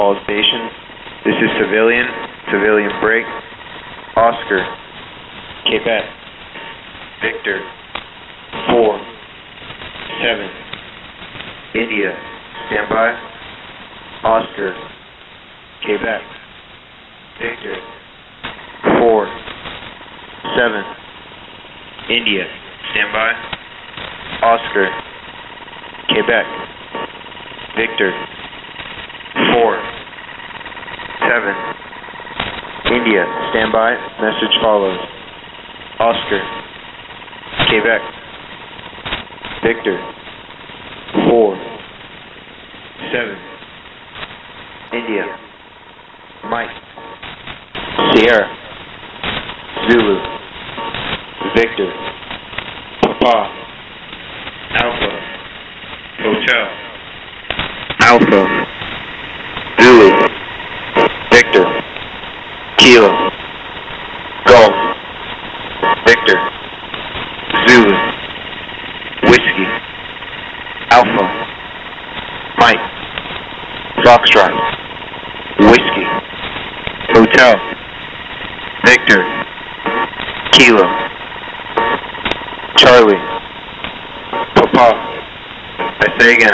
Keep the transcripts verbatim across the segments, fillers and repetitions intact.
All stations. This is civilian. Civilian break. Oscar. Quebec. Victor. Four. Seven. India. Stand by. Oscar. Quebec. Victor. Four. Seven. India. Stand by. Oscar. Quebec. Victor. Four. Seven. India. Stand by. Message follows. Oscar. Quebec. Victor. Four. Seven. India. Mike. Sierra. Zulu. Victor. Papa. Alpha. Hotel. Alpha. Zulu. Victor. Kilo. Golf. Victor. Zulu. Whiskey. Alpha. Mike. Foxtrot. Whiskey. Hotel. Victor. Kilo. Charlie. Papa. I say again.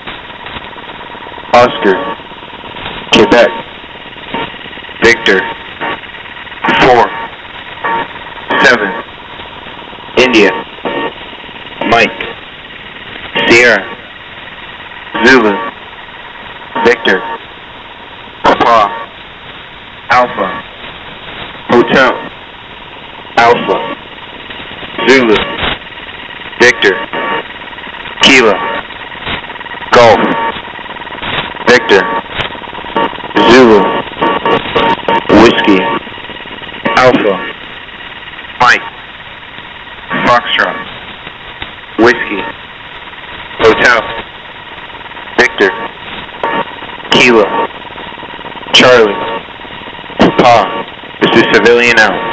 Oscar. Quebec. Victor. Four. Seven. India. Mike. Sierra. Zulu. Victor. Papa. Alpha. Hotel. Alpha. Zulu. Victor. Kilo. Golf. Victor. Zulu. Whiskey. Alpha. Mike. Foxtrot. Whiskey. Hotel. Victor. Kilo. Charlie. Papa. This is Civilian out.